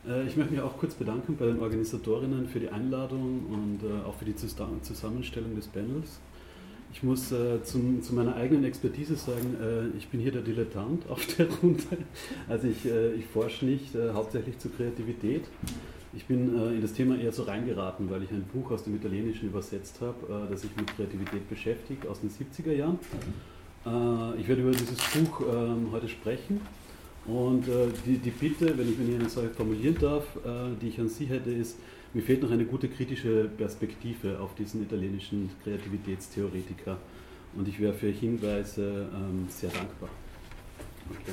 Ich möchte mich auch kurz bedanken bei den Organisatorinnen für die Einladung und auch für die Zusammenstellung des Panels. Ich muss zu meiner eigenen Expertise sagen, ich bin hier der Dilettant auf der Runde. Also ich forsche nicht hauptsächlich zur Kreativität. Ich bin in das Thema eher so reingeraten, weil ich ein Buch aus dem Italienischen übersetzt habe, das sich mit Kreativität beschäftigt, aus den 70er Jahren. Ich werde über dieses Buch heute sprechen. Und die Bitte, wenn ich eine Sache formulieren darf, die ich an Sie hätte, ist, mir fehlt noch eine gute kritische Perspektive auf diesen italienischen Kreativitätstheoretiker. Und ich wäre für Hinweise sehr dankbar. Okay.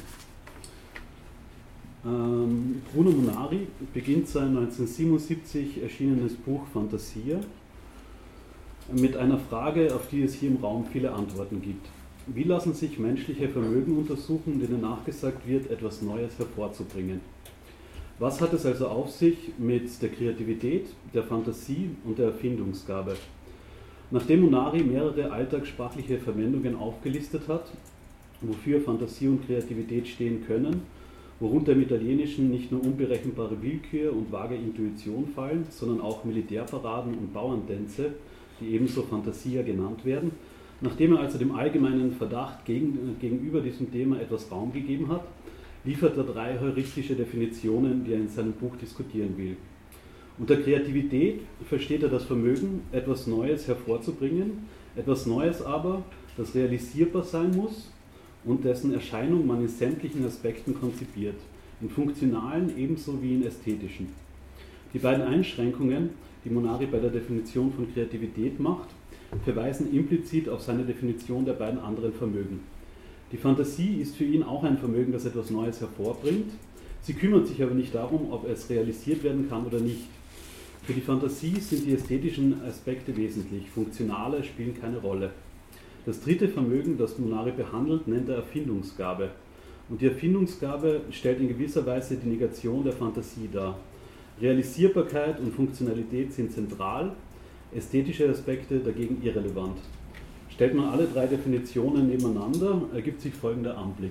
Bruno Munari beginnt sein 1977 erschienenes Buch Fantasia mit einer Frage, auf die es hier im Raum viele Antworten gibt. Wie lassen sich menschliche Vermögen untersuchen, denen nachgesagt wird, etwas Neues hervorzubringen? Was hat es also auf sich mit der Kreativität, der Fantasie und der Erfindungsgabe? Nachdem Munari mehrere alltagssprachliche Verwendungen aufgelistet hat, wofür Fantasie und Kreativität stehen können, worunter im Italienischen nicht nur unberechenbare Willkür und vage Intuition fallen, sondern auch Militärparaden und Bauerntänze, die ebenso Fantasia genannt werden, nachdem er also dem allgemeinen Verdacht gegenüber diesem Thema etwas Raum gegeben hat, liefert er 3 heuristische Definitionen, die er in seinem Buch diskutieren will. Unter Kreativität versteht er das Vermögen, etwas Neues hervorzubringen, etwas Neues aber, das realisierbar sein muss und dessen Erscheinung man in sämtlichen Aspekten konzipiert, in funktionalen ebenso wie in ästhetischen. Die beiden Einschränkungen, die Munari bei der Definition von Kreativität macht, verweisen implizit auf seine Definition der beiden anderen Vermögen. Die Fantasie ist für ihn auch ein Vermögen, das etwas Neues hervorbringt. Sie kümmert sich aber nicht darum, ob es realisiert werden kann oder nicht. Für die Fantasie sind die ästhetischen Aspekte wesentlich, funktionale spielen keine Rolle. Das dritte Vermögen, das Munari behandelt, nennt er Erfindungsgabe. Und die Erfindungsgabe stellt in gewisser Weise die Negation der Fantasie dar. Realisierbarkeit und Funktionalität sind zentral, ästhetische Aspekte dagegen irrelevant. Stellt man alle 3 Definitionen nebeneinander, ergibt sich folgender Anblick.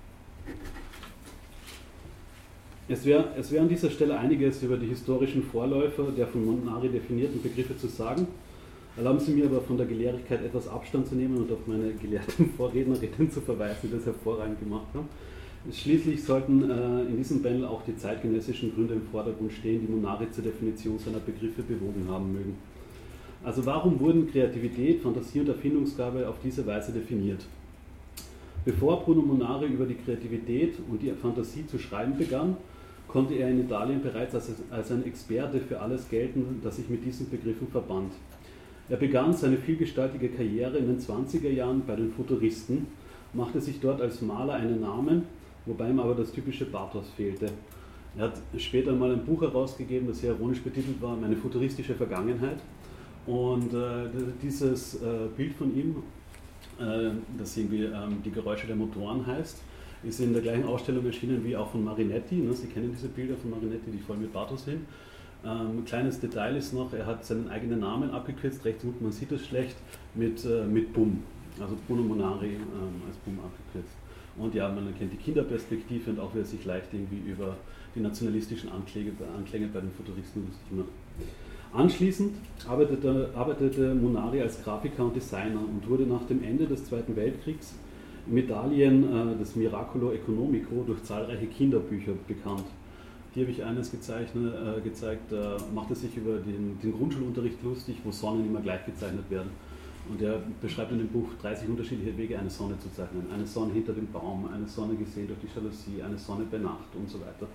Es wäre an dieser Stelle einiges über die historischen Vorläufer der von Munari definierten Begriffe zu sagen. Erlauben Sie mir aber von der Gelehrigkeit etwas Abstand zu nehmen und auf meine gelehrten Vorrednerinnen zu verweisen, die das hervorragend gemacht haben. Schließlich sollten in diesem Panel auch die zeitgenössischen Gründe im Vordergrund stehen, die Munari zur Definition seiner Begriffe bewogen haben mögen. Also warum wurden Kreativität, Fantasie und Erfindungsgabe auf diese Weise definiert? Bevor Bruno Munari über die Kreativität und die Fantasie zu schreiben begann, konnte er in Italien bereits als ein Experte für alles gelten, das sich mit diesen Begriffen verband. Er begann seine vielgestaltige Karriere in den 20er Jahren bei den Futuristen, machte sich dort als Maler einen Namen, wobei ihm aber das typische Pathos fehlte. Er hat später mal ein Buch herausgegeben, das sehr ironisch betitelt war, Meine futuristische Vergangenheit. Und dieses Bild von ihm, das irgendwie Die Geräusche der Motoren heißt, ist in der gleichen Ausstellung erschienen wie auch von Marinetti. Ne? Sie kennen diese Bilder von Marinetti, die voll mit Pathos sind. Kleines Detail ist noch, er hat seinen eigenen Namen abgekürzt, rechts unten, man sieht es schlecht, mit BUM, also Bruno Munari als BUM abgekürzt. Und ja, man erkennt die Kinderperspektive und auch wie er sich leicht irgendwie über die nationalistischen Anklänge bei den Futuristen lustig macht. Anschließend arbeitete Munari als Grafiker und Designer und wurde nach dem Ende des Zweiten Weltkriegs im Italien des Miracolo Economico durch zahlreiche Kinderbücher bekannt. Hier habe ich eines gezeigt, macht er sich über den Grundschulunterricht lustig, wo Sonnen immer gleich gezeichnet werden. Und er beschreibt in dem Buch 30 unterschiedliche Wege, eine Sonne zu zeichnen. Eine Sonne hinter dem Baum, eine Sonne gesehen durch die Jalousie, eine Sonne bei Nacht und so weiter.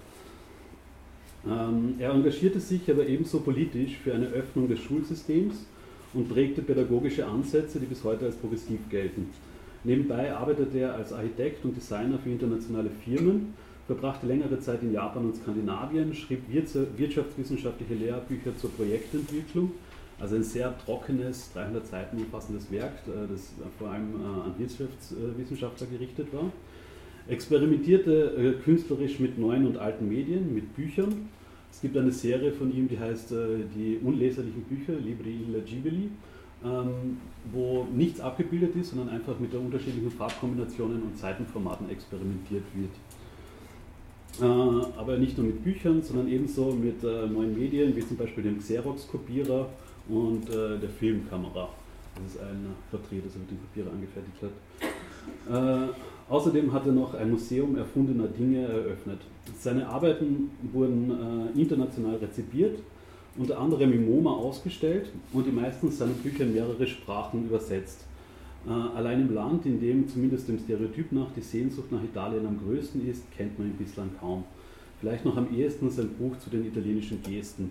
Er engagierte sich aber ebenso politisch für eine Öffnung des Schulsystems und prägte pädagogische Ansätze, die bis heute als progressiv gelten. Nebenbei arbeitete er als Architekt und Designer für internationale Firmen, verbrachte längere Zeit in Japan und Skandinavien, schrieb wirtschaftswissenschaftliche Lehrbücher zur Projektentwicklung, also ein sehr trockenes, 300 Seiten umfassendes Werk, das vor allem an Wirtschaftswissenschaftler gerichtet war. Experimentierte künstlerisch mit neuen und alten Medien, mit Büchern. Es gibt eine Serie von ihm, die heißt die unleserlichen Bücher, Libri Illegibili, wo nichts abgebildet ist, sondern einfach mit der unterschiedlichen Farbkombinationen und Seitenformaten experimentiert wird. aber nicht nur mit Büchern, sondern ebenso mit neuen Medien, wie zum Beispiel dem Xerox-Kopierer und der Filmkamera. Das ist ein Vertreter, der den Kopierer angefertigt hat. Außerdem hat er noch ein Museum erfundener Dinge eröffnet. Seine Arbeiten wurden international rezipiert, unter anderem im MoMA ausgestellt und die meisten seiner Bücher in mehrere Sprachen übersetzt. Allein im Land, in dem zumindest dem Stereotyp nach die Sehnsucht nach Italien am größten ist, kennt man ihn bislang kaum. Vielleicht noch am ehesten sein Buch zu den italienischen Gesten.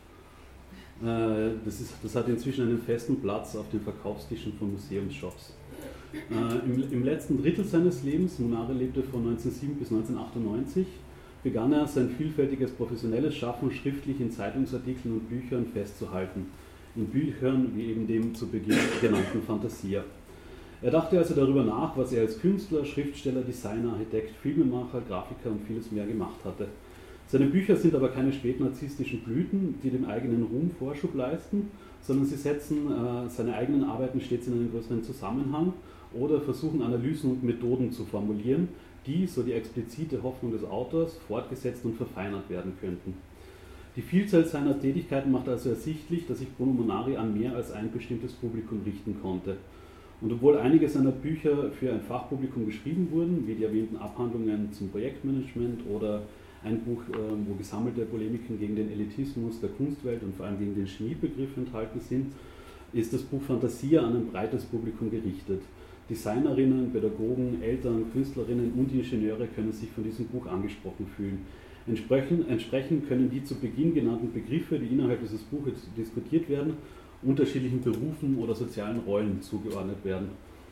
Das hat inzwischen einen festen Platz auf den Verkaufstischen von Museumsshops. Im letzten Drittel seines Lebens, Munari lebte von 1907 bis 1998, begann er sein vielfältiges professionelles Schaffen schriftlich in Zeitungsartikeln und Büchern festzuhalten. In Büchern wie eben dem zu Beginn genannten Fantasia. Er dachte also darüber nach, was er als Künstler, Schriftsteller, Designer, Architekt, Filmemacher, Grafiker und vieles mehr gemacht hatte. Seine Bücher sind aber keine spätnarzisstischen Blüten, die dem eigenen Ruhm Vorschub leisten, sondern sie setzen seine eigenen Arbeiten stets in einen größeren Zusammenhang oder versuchen Analysen und Methoden zu formulieren, die, so die explizite Hoffnung des Autors, fortgesetzt und verfeinert werden könnten. Die Vielzahl seiner Tätigkeiten macht also ersichtlich, dass sich Bruno Munari an mehr als ein bestimmtes Publikum richten konnte. Und obwohl einige seiner Bücher für ein Fachpublikum geschrieben wurden, wie die erwähnten Abhandlungen zum Projektmanagement oder ein Buch, wo gesammelte Polemiken gegen den Elitismus der Kunstwelt und vor allem gegen den Geniebegriff enthalten sind, ist das Buch Fantasia an ein breites Publikum gerichtet. Designerinnen, Pädagogen, Eltern, Künstlerinnen und Ingenieure können sich von diesem Buch angesprochen fühlen. Entsprechend können die zu Beginn genannten Begriffe, die innerhalb dieses Buches diskutiert werden, unterschiedlichen Berufen oder sozialen Rollen zugeordnet werden.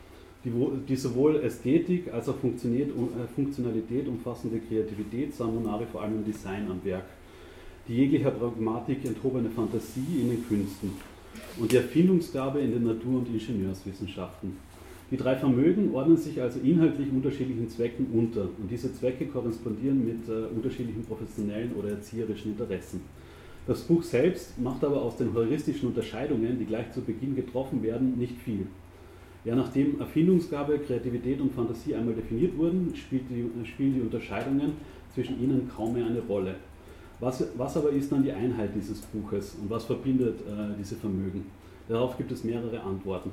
Die sowohl Ästhetik als auch Funktionalität umfassende Kreativität sah Munari vor allem im Design am Werk. Die jeglicher Pragmatik enthobene Fantasie in den Künsten und die Erfindungsgabe in den Natur- und Ingenieurswissenschaften. Die drei Vermögen ordnen sich also inhaltlich unterschiedlichen Zwecken unter und diese Zwecke korrespondieren mit unterschiedlichen professionellen oder erzieherischen Interessen. Das Buch selbst macht aber aus den heuristischen Unterscheidungen, die gleich zu Beginn getroffen werden, nicht viel. Ja, nachdem Erfindungsgabe, Kreativität und Fantasie einmal definiert wurden, spielen die Unterscheidungen zwischen ihnen kaum mehr eine Rolle. Was aber ist dann die Einheit dieses Buches und was verbindet diese Vermögen? Darauf gibt es mehrere Antworten.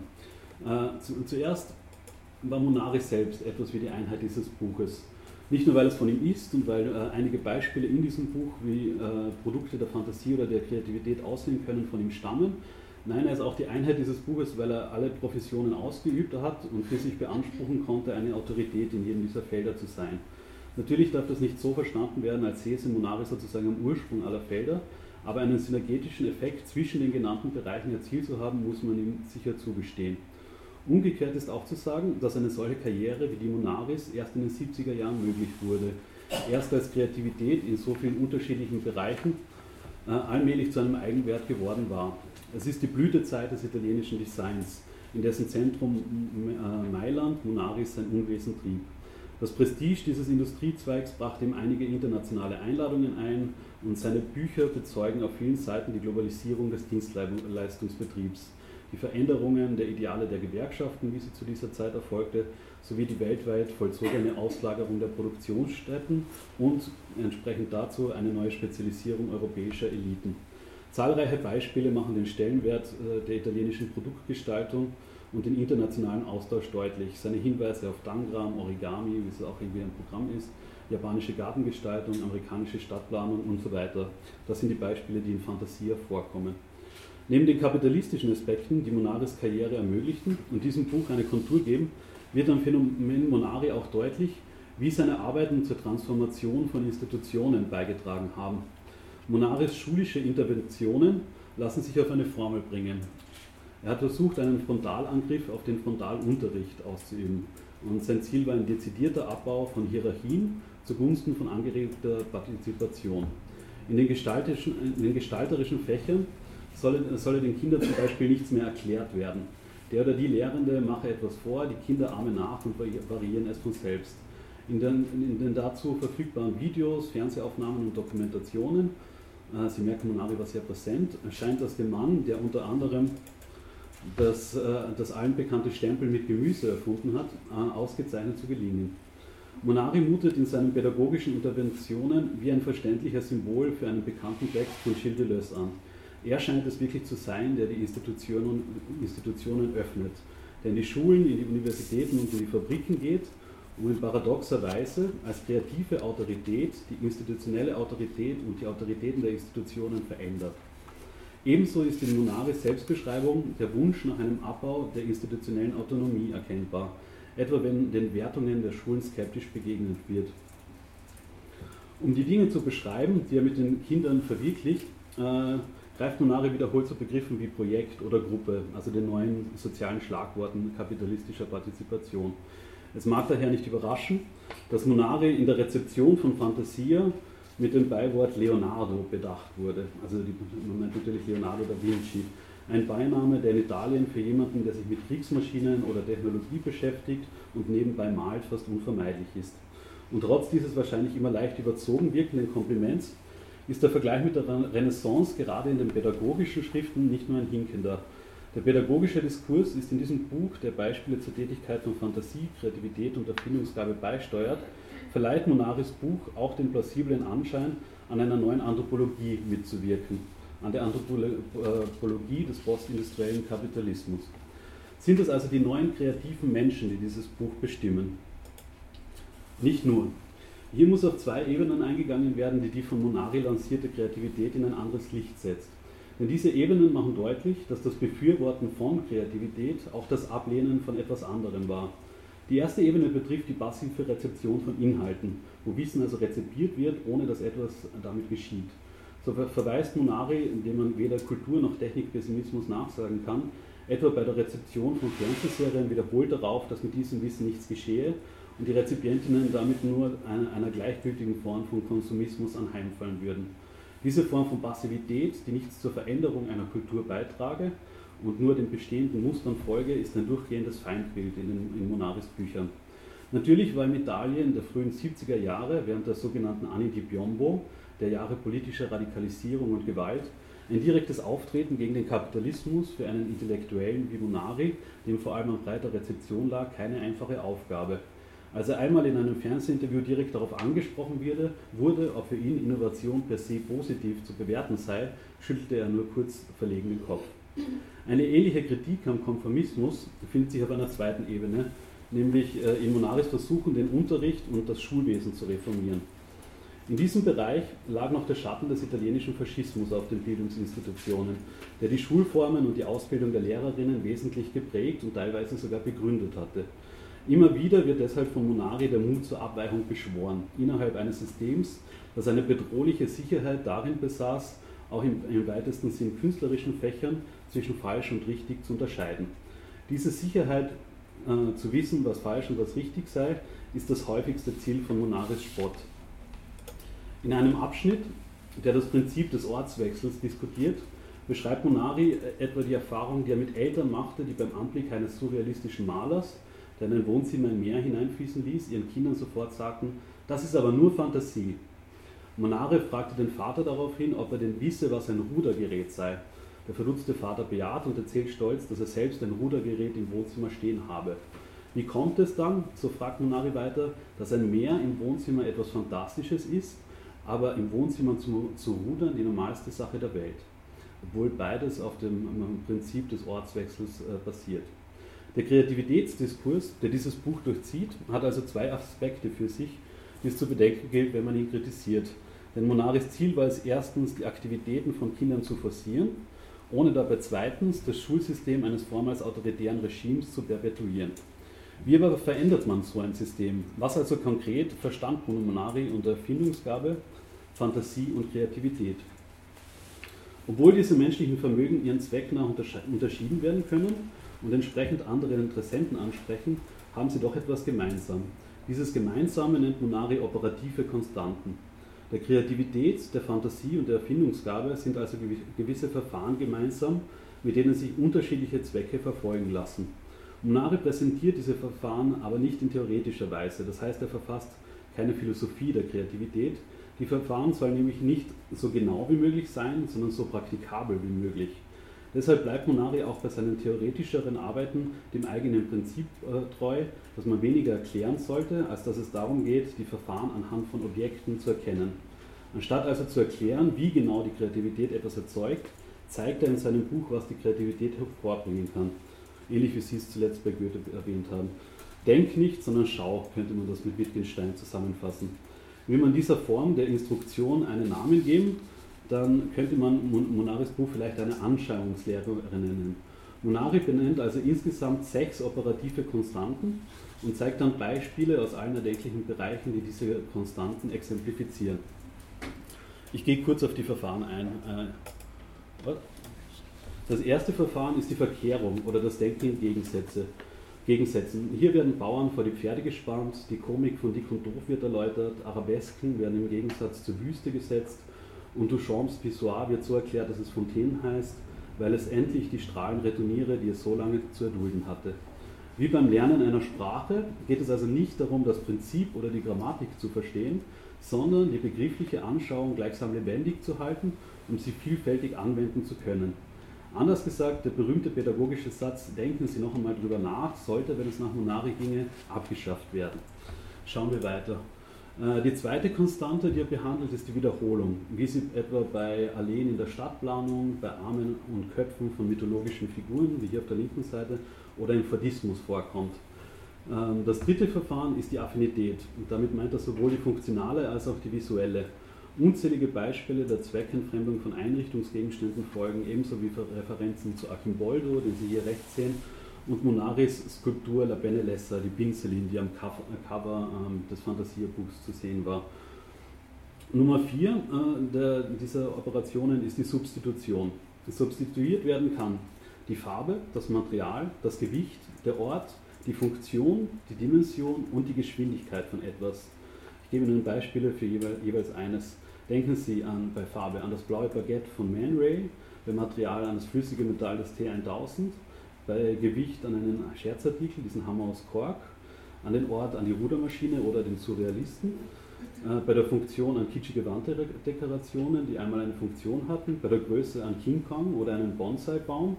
Zuerst war Munari selbst etwas wie die Einheit dieses Buches. Nicht nur, weil es von ihm ist und weil einige Beispiele in diesem Buch wie Produkte der Fantasie oder der Kreativität aussehen können, von ihm stammen. Nein, er ist auch die Einheit dieses Buches, weil er alle Professionen ausgeübt hat und für sich beanspruchen konnte, eine Autorität in jedem dieser Felder zu sein. Natürlich darf das nicht so verstanden werden, als säße Munari sozusagen am Ursprung aller Felder, aber einen synergetischen Effekt zwischen den genannten Bereichen erzielt zu haben, muss man ihm sicher zugestehen. Umgekehrt ist auch zu sagen, dass eine solche Karriere wie die Munaris erst in den 70er Jahren möglich wurde. Erst als Kreativität in so vielen unterschiedlichen Bereichen allmählich zu einem Eigenwert geworden war. Es ist die Blütezeit des italienischen Designs, in dessen Zentrum Mailand Munaris sein Unwesen trieb. Das Prestige dieses Industriezweigs brachte ihm einige internationale Einladungen ein und seine Bücher bezeugen auf vielen Seiten die Globalisierung des Dienstleistungsbetriebs, die Veränderungen der Ideale der Gewerkschaften, wie sie zu dieser Zeit erfolgte, sowie die weltweit vollzogene Auslagerung der Produktionsstätten und entsprechend dazu eine neue Spezialisierung europäischer Eliten. Zahlreiche Beispiele machen den Stellenwert der italienischen Produktgestaltung und den internationalen Austausch deutlich. Seine Hinweise auf Tangram, Origami, wie es auch irgendwie ein Programm ist, japanische Gartengestaltung, amerikanische Stadtplanung und so weiter. Das sind die Beispiele, die in Fantasia vorkommen. Neben den kapitalistischen Aspekten, die Munaris Karriere ermöglichten und diesem Buch eine Kontur geben, wird am Phänomen Munari auch deutlich, wie seine Arbeiten zur Transformation von Institutionen beigetragen haben. Munaris schulische Interventionen lassen sich auf eine Formel bringen. Er hat versucht, einen Frontalangriff auf den Frontalunterricht auszuüben und sein Ziel war ein dezidierter Abbau von Hierarchien zugunsten von angeregter Partizipation. In den gestalterischen Fächern solle den Kindern zum Beispiel nichts mehr erklärt werden. Der oder die Lehrende mache etwas vor, die Kinder ahmen nach und variieren es von selbst. In den dazu verfügbaren Videos, Fernsehaufnahmen und Dokumentationen, Sie merken, Munari war sehr präsent, scheint das dem Mann, der unter anderem das allen bekannte Stempel mit Gemüse erfunden hat, ausgezeichnet zu gelingen. Monari mutet in seinen pädagogischen Interventionen wie ein verständlicher Symbol für einen bekannten Text von Gilles Deleuze an. Er scheint es wirklich zu sein, der die Institutionen öffnet, der in die Schulen, in die Universitäten und in die Fabriken geht, um in paradoxer Weise als kreative Autorität die institutionelle Autorität und die Autoritäten der Institutionen verändert. Ebenso ist in Monaris Selbstbeschreibung der Wunsch nach einem Abbau der institutionellen Autonomie erkennbar, etwa wenn den Wertungen der Schulen skeptisch begegnet wird. Um die Dinge zu beschreiben, die er mit den Kindern verwirklicht, greift Monari wiederholt zu Begriffen wie Projekt oder Gruppe, also den neuen sozialen Schlagworten kapitalistischer Partizipation. Es mag daher nicht überraschen, dass Monari in der Rezeption von Fantasia mit dem Beiwort Leonardo bedacht wurde. Also man meint natürlich Leonardo da Vinci. Ein Beiname, der in Italien für jemanden, der sich mit Kriegsmaschinen oder Technologie beschäftigt und nebenbei malt, fast unvermeidlich ist. Und trotz dieses wahrscheinlich immer leicht überzogen wirkenden Kompliments ist der Vergleich mit der Renaissance gerade in den pädagogischen Schriften nicht nur ein hinkender. Der pädagogische Diskurs ist in diesem Buch, der Beispiele zur Tätigkeit von Fantasie, Kreativität und Erfindungsgabe beisteuert, verleiht Monaris Buch auch den plausiblen Anschein, an einer neuen Anthropologie mitzuwirken, an der Anthropologie des postindustriellen Kapitalismus. Sind es also die neuen kreativen Menschen, die dieses Buch bestimmen? Nicht nur. Hier muss auf zwei Ebenen eingegangen werden, die von Monari lancierte Kreativität in ein anderes Licht setzt. Denn diese Ebenen machen deutlich, dass das Befürworten von Kreativität auch das Ablehnen von etwas anderem war. Die erste Ebene betrifft die passive Rezeption von Inhalten, wo Wissen also rezipiert wird, ohne dass etwas damit geschieht. So verweist Monari, indem man weder Kultur- noch Technikpessimismus nachsagen kann, etwa bei der Rezeption von Fernsehserien wiederholt darauf, dass mit diesem Wissen nichts geschehe und die Rezipientinnen damit nur einer gleichgültigen Form von Konsumismus anheimfallen würden. Diese Form von Passivität, die nichts zur Veränderung einer Kultur beitrage und nur den bestehenden Mustern folge, ist ein durchgehendes Feindbild in Monaris Büchern. Natürlich war in Italien der frühen 70er Jahre, während der sogenannten Anni di Piombo, der Jahre politischer Radikalisierung und Gewalt, ein direktes Auftreten gegen den Kapitalismus für einen Intellektuellen wie Monari, dem vor allem an breiter Rezeption lag, keine einfache Aufgabe. Als er einmal in einem Fernsehinterview direkt darauf angesprochen wurde, ob für ihn Innovation per se positiv zu bewerten sei, schüttelte er nur kurz verlegen den Kopf. Eine ähnliche Kritik am Konformismus findet sich auf einer zweiten Ebene, nämlich in Monaris Versuchen, den Unterricht und das Schulwesen zu reformieren. In diesem Bereich lag noch der Schatten des italienischen Faschismus auf den Bildungsinstitutionen, der die Schulformen und die Ausbildung der Lehrerinnen wesentlich geprägt und teilweise sogar begründet hatte. Immer wieder wird deshalb von Monari der Mut zur Abweichung beschworen, innerhalb eines Systems, das eine bedrohliche Sicherheit darin besaß, auch im weitesten Sinn künstlerischen Fächern zwischen falsch und richtig zu unterscheiden. Diese Sicherheit, zu wissen, was falsch und was richtig sei, ist das häufigste Ziel von Monaris Spott. In einem Abschnitt, der das Prinzip des Ortswechsels diskutiert, beschreibt Monari etwa die Erfahrung, die er mit Eltern machte, die beim Anblick eines surrealistischen Malers, der in ein Wohnzimmer ein Meer hineinfließen ließ, ihren Kindern sofort sagten, das ist aber nur Fantasie. Monari fragte den Vater daraufhin, ob er denn wisse, was ein Rudergerät sei. Der verdutzte Vater bejaht und erzählt stolz, dass er selbst ein Rudergerät im Wohnzimmer stehen habe. Wie kommt es dann, so fragt Monari weiter, dass ein Meer im Wohnzimmer etwas Fantastisches ist, aber im Wohnzimmer zu rudern die normalste Sache der Welt, obwohl beides auf dem Prinzip des Ortswechsels basiert. Der Kreativitätsdiskurs, der dieses Buch durchzieht, hat also zwei Aspekte für sich, die es zu bedenken gilt, wenn man ihn kritisiert. Denn Monaris Ziel war es erstens, die Aktivitäten von Kindern zu forcieren, ohne dabei zweitens das Schulsystem eines vormals autoritären Regimes zu perpetuieren. Wie aber verändert man so ein System? Was also konkret verstand Monari unter Erfindungsgabe, Fantasie und Kreativität? Obwohl diese menschlichen Vermögen ihren Zweck nach unterschieden werden können und entsprechend andere Interessenten ansprechen, haben sie doch etwas gemeinsam. Dieses Gemeinsame nennt Monari operative Konstanten. Der Kreativität, der Fantasie und der Erfindungsgabe sind also gewisse Verfahren gemeinsam, mit denen sich unterschiedliche Zwecke verfolgen lassen. Monari präsentiert diese Verfahren aber nicht in theoretischer Weise, das heißt, er verfasst keine Philosophie der Kreativität. Die Verfahren sollen nämlich nicht so genau wie möglich sein, sondern so praktikabel wie möglich. Deshalb bleibt Munari auch bei seinen theoretischeren Arbeiten dem eigenen Prinzip treu, dass man weniger erklären sollte, als dass es darum geht, die Verfahren anhand von Objekten zu erkennen. Anstatt also zu erklären, wie genau die Kreativität etwas erzeugt, zeigt er in seinem Buch, was die Kreativität hervorbringen kann. Ähnlich wie Sie es zuletzt bei Goethe erwähnt haben. Denk nicht, sondern schau, könnte man das mit Wittgenstein zusammenfassen. Will man dieser Form der Instruktion einen Namen geben, dann könnte man Munaris Buch vielleicht eine Anschauungslehre nennen. Munari benennt also insgesamt 6 operative Konstanten und zeigt dann Beispiele aus allen erdenklichen Bereichen, die diese Konstanten exemplifizieren. Ich gehe kurz auf die Verfahren ein. Das erste Verfahren ist die Verkehrung oder das Denken in Gegensätzen. Hier werden Bauern vor die Pferde gespannt, die Komik von Dick und Doof wird erläutert, Arabesken werden im Gegensatz zur Wüste gesetzt und Duchamps Pissoir wird so erklärt, dass es Fontaine heißt, weil es endlich die Strahlen retourniere, die es so lange zu erdulden hatte. Wie beim Lernen einer Sprache geht es also nicht darum, das Prinzip oder die Grammatik zu verstehen, sondern die begriffliche Anschauung gleichsam lebendig zu halten, um sie vielfältig anwenden zu können. Anders gesagt, der berühmte pädagogische Satz, denken Sie noch einmal drüber nach, sollte, wenn es nach Munari ginge, abgeschafft werden. Schauen wir weiter. Die zweite Konstante, die er behandelt, ist die Wiederholung, wie sie etwa bei Alleen in der Stadtplanung, bei Armen und Köpfen von mythologischen Figuren, wie hier auf der linken Seite, oder im Fadismus vorkommt. Das dritte Verfahren ist die Affinität. Und damit meint er sowohl die funktionale als auch die visuelle. Unzählige Beispiele der Zweckentfremdung von Einrichtungsgegenständen folgen, ebenso wie Referenzen zu Archimboldo, den Sie hier rechts sehen, und Munaris Skulptur La Benelessa, die Pinselin, die am Cover des Fantasierbuchs zu sehen war. Nummer 4 dieser Operationen ist die Substitution. Substituiert werden kann die Farbe, das Material, das Gewicht, der Ort, die Funktion, die Dimension und die Geschwindigkeit von etwas. Ich gebe Ihnen Beispiele für jeweils eines. Denken Sie bei Farbe an das blaue Baguette von Man Ray, bei Material an das flüssige Metall des T1000, bei Gewicht an einen Scherzartikel, diesen Hammer aus Kork, an den Ort an die Rudermaschine oder den Surrealisten, bei der Funktion an kitschige Wanddekorationen, die einmal eine Funktion hatten, bei der Größe an King Kong oder einen Bonsai-Baum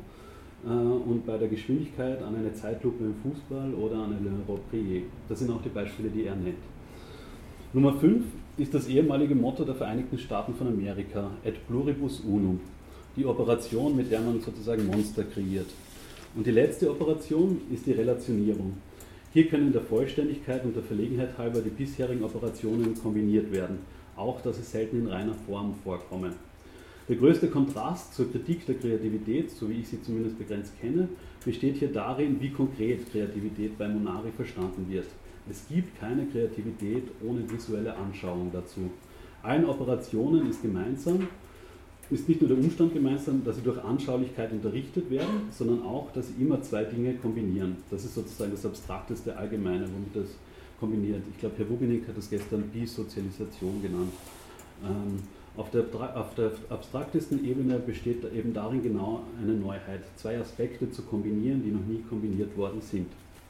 und bei der Geschwindigkeit an eine Zeitlupe im Fußball oder an eine Roprier. Das sind auch die Beispiele, die er nennt. Nummer 5 ist das ehemalige Motto der Vereinigten Staaten von Amerika, et pluribus unum, die Operation, mit der man sozusagen Monster kreiert. Und die letzte Operation ist die Relationierung. Hier können der Vollständigkeit und der Verlegenheit halber die bisherigen Operationen kombiniert werden, auch dass sie selten in reiner Form vorkommen. Der größte Kontrast zur Kritik der Kreativität, so wie ich sie zumindest begrenzt kenne, besteht hier darin, wie konkret Kreativität bei Munari verstanden wird. Es gibt keine Kreativität ohne visuelle Anschauung dazu. Allen Operationen ist nicht nur der Umstand gemeinsam, dass sie durch Anschaulichkeit unterrichtet werden, sondern auch, dass sie immer 2 Dinge kombinieren. Das ist sozusagen das abstrakteste Allgemeine, womit das kombiniert. Ich glaube, Herr Wubinik hat das gestern Bisozialisation genannt. Auf der abstraktesten Ebene besteht eben darin genau eine Neuheit, 2 Aspekte zu kombinieren, die noch nie kombiniert worden sind.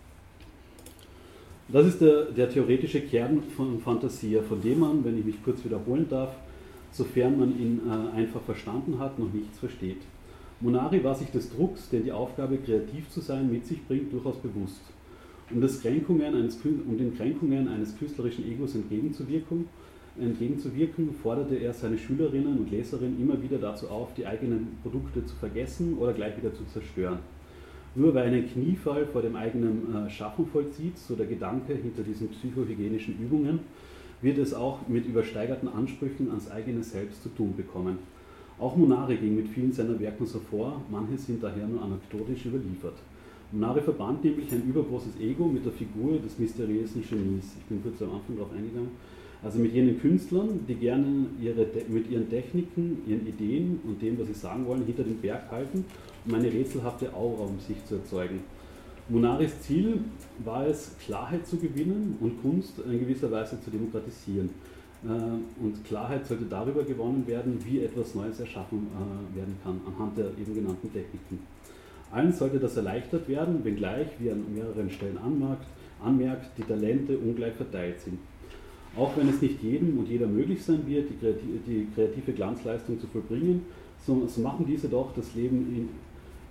Das ist der theoretische Kern von Fantasia, von dem man, wenn ich mich kurz wiederholen darf, sofern man ihn einfach verstanden hat, noch nichts versteht. Munari war sich des Drucks, den die Aufgabe, kreativ zu sein, mit sich bringt, durchaus bewusst. Um den Kränkungen eines künstlerischen Egos entgegenzuwirken, forderte er seine Schülerinnen und Leserinnen immer wieder dazu auf, die eigenen Produkte zu vergessen oder gleich wieder zu zerstören. Nur wer einen Kniefall vor dem eigenen Schaffen vollzieht, so der Gedanke hinter diesen psychohygienischen Übungen, wird es auch mit übersteigerten Ansprüchen ans eigene Selbst zu tun bekommen. Auch Munari ging mit vielen seiner Werken so vor, manche sind daher nur anekdotisch überliefert. Munari verband nämlich ein übergroßes Ego mit der Figur des mysteriösen Genies. Ich bin kurz am Anfang darauf eingegangen. Also mit jenen Künstlern, die gerne mit ihren Techniken, ihren Ideen und dem, was sie sagen wollen, hinter den Berg halten, um eine rätselhafte Aura um sich zu erzeugen. Munaris Ziel war es, Klarheit zu gewinnen und Kunst in gewisser Weise zu demokratisieren. Und Klarheit sollte darüber gewonnen werden, wie etwas Neues erschaffen werden kann, anhand der eben genannten Techniken. Allen sollte das erleichtert werden, wenngleich, wie er an mehreren Stellen anmerkt, die Talente ungleich verteilt sind. Auch wenn es nicht jedem und jeder möglich sein wird, die kreative Glanzleistung zu vollbringen, so machen diese doch das Leben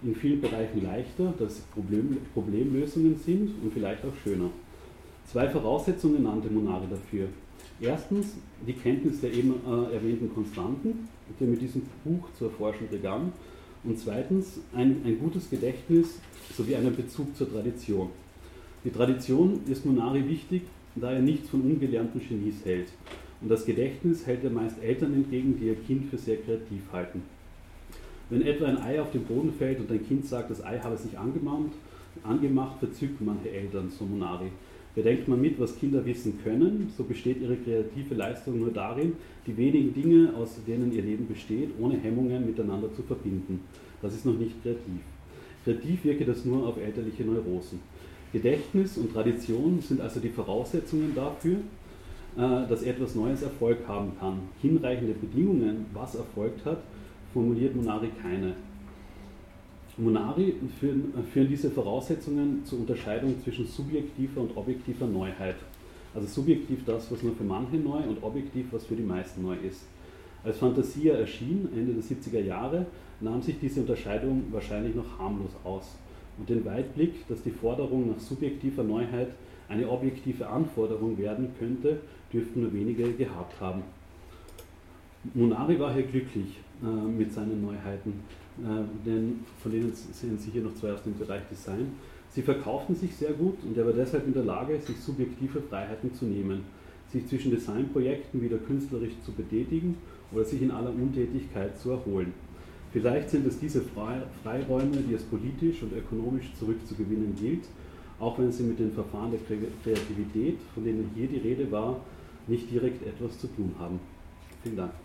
in vielen Bereichen leichter, dass Problemlösungen sind und vielleicht auch schöner. 2 Voraussetzungen nannte Munari dafür. Erstens die Kenntnis der eben erwähnten Konstanten, die er mit diesem Buch zu erforschen begann. Und zweitens ein gutes Gedächtnis sowie einen Bezug zur Tradition. Die Tradition ist Munari wichtig, da er nichts von ungelernten Genies hält. Und das Gedächtnis hält er meist Eltern entgegen, die ihr Kind für sehr kreativ halten. Wenn etwa ein Ei auf den Boden fällt und ein Kind sagt, das Ei habe sich angemacht, verzücken manche Eltern, so Munari. Bedenkt man mit, was Kinder wissen können, so besteht ihre kreative Leistung nur darin, die wenigen Dinge, aus denen ihr Leben besteht, ohne Hemmungen miteinander zu verbinden. Das ist noch nicht kreativ. Kreativ wirke das nur auf elterliche Neurosen. Gedächtnis und Tradition sind also die Voraussetzungen dafür, dass etwas Neues Erfolg haben kann. Hinreichende Bedingungen, was erfolgt hat, formuliert Munari keine. Munari führen diese Voraussetzungen zur Unterscheidung zwischen subjektiver und objektiver Neuheit. Also subjektiv das, was nur für manche neu und objektiv, was für die meisten neu ist. Als Fantasia erschien, Ende der 70er Jahre, nahm sich diese Unterscheidung wahrscheinlich noch harmlos aus. Und den Weitblick, dass die Forderung nach subjektiver Neuheit eine objektive Anforderung werden könnte, dürften nur wenige gehabt haben. Munari war hier glücklich mit seinen Neuheiten, denn von denen sehen Sie hier noch 2 aus dem Bereich Design. Sie verkauften sich sehr gut und er war deshalb in der Lage, sich subjektive Freiheiten zu nehmen, sich zwischen Designprojekten wieder künstlerisch zu betätigen oder sich in aller Untätigkeit zu erholen. Vielleicht sind es diese Freiräume, die es politisch und ökonomisch zurückzugewinnen gilt, auch wenn sie mit den Verfahren der Kreativität, von denen hier die Rede war, nicht direkt etwas zu tun haben. Vielen Dank.